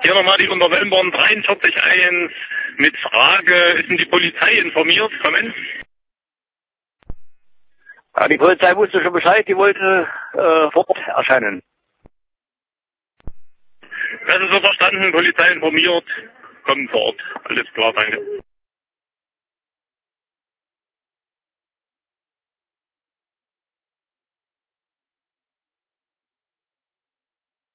Hier nochmal die Unterwellenborn 43.1 mit Frage, ist denn die Polizei informiert? Kommen. Ja, die Polizei wusste schon Bescheid, die wollte vor Ort erscheinen. Das ist so verstanden, Polizei informiert, kommen vor Ort. Alles klar, danke.